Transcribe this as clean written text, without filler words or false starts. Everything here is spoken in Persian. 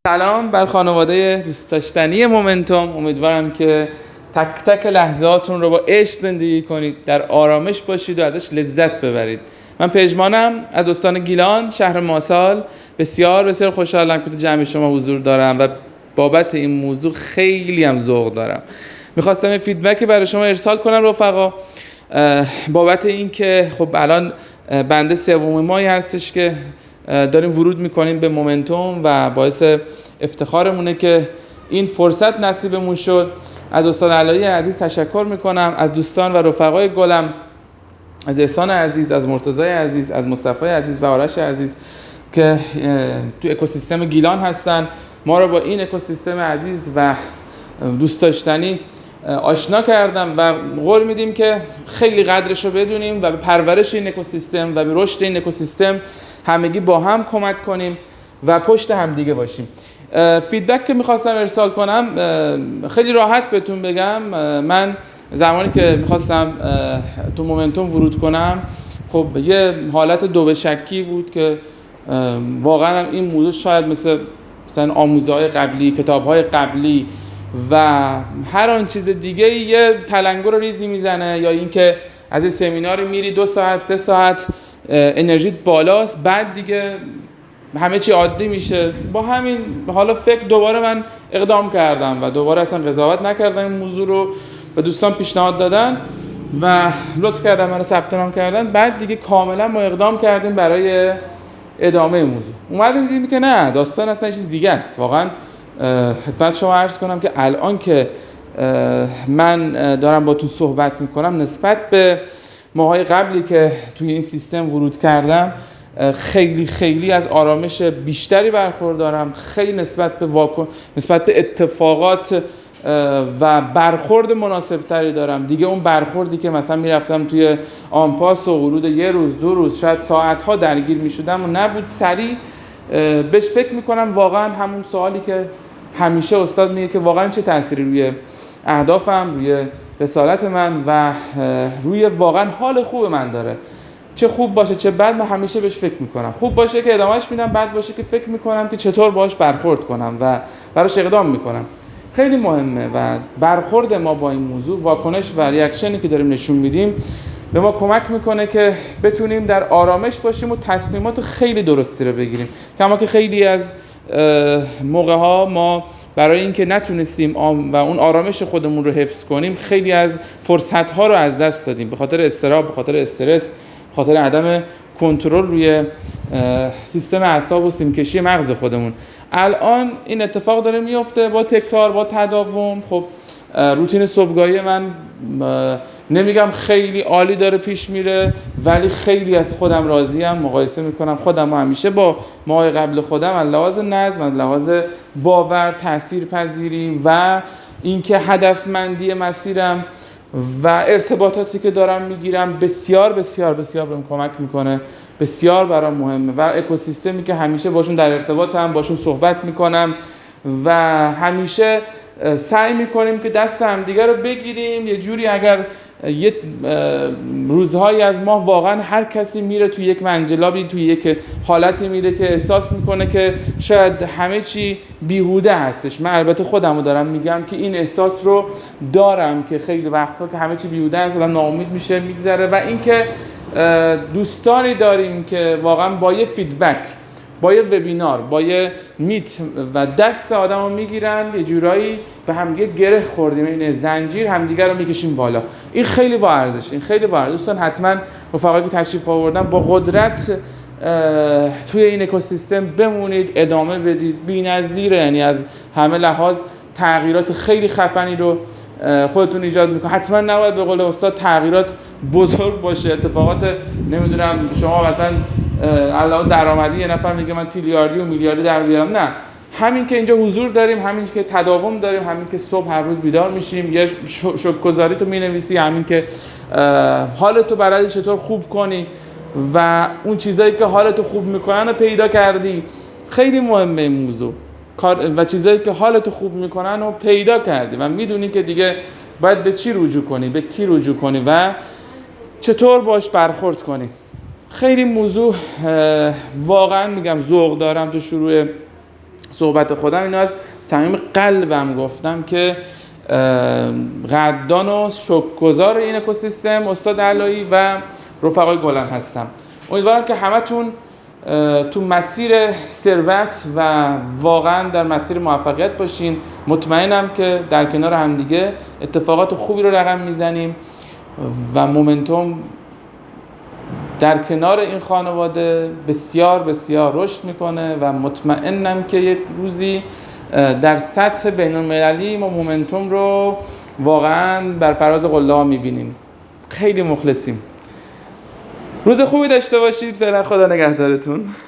سلام بر خانواده دوست داشتنی مومنتوم. امیدوارم که تک تک لحظاتون رو با عشق زندگی کنید، در آرامش باشید و ازش لذت ببرید. من پژمانم از استان گیلان، شهر ماسال. بسیار بسیار خوشحالم که تو جمع شما حضور دارم و بابت این موضوع خیلی هم ذوق دارم. میخواستم یه فیدبکی برای شما ارسال کنم رفقا، بابت این که خب الان بنده سومین ماهی هستش که داریم ورود میکنیم به مومنتوم و باعث افتخارمونه که این فرصت نصیبمون شد. از استاد علایی عزیز تشکر میکنم، از دوستان و رفقای گلم، از احسان عزیز، از مرتضی عزیز، از مصطفی عزیز و آرش عزیز که تو اکوسیستم گیلان هستن، ما رو با این اکوسیستم عزیز و دوست داشتنی آشنا کردم و قول میدیم که خیلی قدرش رو بدونیم و به پرورش این اکوسیستم و به رشد این اکوسیستم همگی با هم کمک کنیم و پشت هم دیگه باشیم. فیدبک که میخواستم ارسال کنم، خیلی راحت بهتون بگم، من زمانی که میخواستم تو مومنتوم ورود کنم خب یه حالت دو به شکی بود که واقعا این موضوع شاید مثلا آموزه‌های قبلی، کتاب‌های قبلی و هر آن چیز دیگه یه تلنگر رو ریزی میزنه، یا اینکه از این سمیناری میری 2 ساعت 3 ساعت انرژیت بالاست، بعد دیگه همه چی عادی میشه. با همین حالا فکر دوباره من اقدام کردم و دوباره اصلا قضاوت نکردم این موضوع رو و دوستان پیشنهاد دادن و لطف کردن من رو ثبت نام کردن. بعد دیگه کاملا ما اقدام کردیم برای ادامه موضوع. اومدیم دیدیم که نه، داستان اصلا چیز دیگه است. واقعا خدمت شما عرض کنم که الان که من دارم با تو صحبت میکنم، نسبت به ماهای قبلی که توی این سیستم ورود کردم خیلی از آرامش بیشتری برخوردارم. خیلی نسبت به اتفاقات و برخورد مناسبتری دارم. دیگه اون برخوردی که مثلا میرفتم توی آنپاس و ورود یه روز 2 روز شاید ساعتها درگیر میشدم و نبود، سریع بهش فکر میکنم. واقعا همون سوالی که همیشه استاد میگه که واقعا چه تأثیری روی اهدافم، روی رسالت من و روی واقعا حال خوب من داره، چه خوب باشه چه بد، من همیشه بهش فکر میکنم. خوب باشه که ادامهش میدم، بد باشه که فکر میکنم که چطور باهاش برخورد کنم و براش اقدام میکنم. خیلی مهمه و برخورد ما با این موضوع، واکنش و ریاکشنی که داریم نشون میدیم به ما کمک میکنه که بتونیم در آرامش باشیم و تصمیمات خیلی درستی رو بگیریم. کما که خیلی از موقع ها ما برای اینکه نتونستیم و اون آرامش خودمون رو حفظ کنیم، خیلی از فرصت ها رو از دست دادیم به خاطر اضطراب، به خاطر استرس، به خاطر عدم کنترل روی سیستم اعصاب و سیمکشی مغز خودمون. الان این اتفاق داره میفته با تکرار، با تداوم. خب روتین صبحگاهی من نمیگم خیلی عالی داره پیش میره، ولی خیلی از خودم راضیم. مقایسه میکنم خودم همیشه با ماهای قبل خودم از لحاظ نظم، از لحاظ باور، تاثیرپذیری و اینکه هدفمندی مسیرم و ارتباطاتی که دارم میگیرم بسیار بسیار بسیار بهم کمک میکنه، بسیار برام مهمه و اکوسیستمی که همیشه باشون در ارتباطم، باشون صحبت میکنم و همیشه سعی میکنیم که دست هم دیگه رو بگیریم. یه جوری اگر یه روزهایی از ماه واقعا هر کسی میره توی یک منجلابی، توی یک حالتی میره که احساس میکنه که شاید همه چی بیهوده هستش. من البته خودم رو دارم میگم که این احساس رو دارم که خیلی وقتا که همه چی بیهوده هست، آدم ناامید میشه، میگذره. و اینکه دوستانی داریم که واقعا با یه فیدبک، با یه وبینار، با یه میت و دست آدم رو میگیرن، یه جورایی به همدیگه گره خوردیم، این زنجیر همدیگه رو میکشیم بالا. این خیلی با ارزش، این خیلی با ارزش. دوستان حتما رفقایی که تشریف آوردن با قدرت توی این اکوسیستم بمونید، ادامه بدید. بی‌نظیره، یعنی از همه لحاظ تغییرات خیلی خفنی رو خودتون ایجاد میکنه. حتما نباید به قول استاد تغییرات بزرگ باشه، اتفاقات نمیدونم شما مثلا علاوه درآمدی یه نفر میگه من تریلیاردی و میلیاردی در بیارم. نه، همین که اینجا حضور داریم، همین که تداوم داریم، همین که صبح هر روز بیدار میشیم، یه شکرگزاری تو مینویسی، همین که حالتو بلدی چطور خوب کنی و اون چیزایی که حالتو خوب میکنن رو پیدا کردی. خیلی مهمه این موضوع و چیزایی که حالتو خوب میکنن رو پیدا کردی و میدونی که دیگه باید به چی رجوع کنی، به کی رجوع کنی و چطور باش برخورد کنی. خیلی موضوع واقعا میگم ذوق دارم تو شروع صحبت خودم اینو از صمیم قلبم گفتم که قدردان و شکرگزار این اکوسیستم استاد علایی و رفقای گلم هستم. امیدوارم که همتون تو مسیر ثروت و واقعا در مسیر موفقیت باشین. مطمئنم که در کنار همدیگه اتفاقات خوبی رو رقم میزنیم و مومنتوم در کنار این خانواده بسیار بسیار رشد میکنه و مطمئنم که یک روزی در سطح بین المللی ما مومنتوم رو واقعا بر فراز قله میبینیم. خیلی مخلصیم. روز خوبی داشته باشید. فعلا خدا نگهدارتون.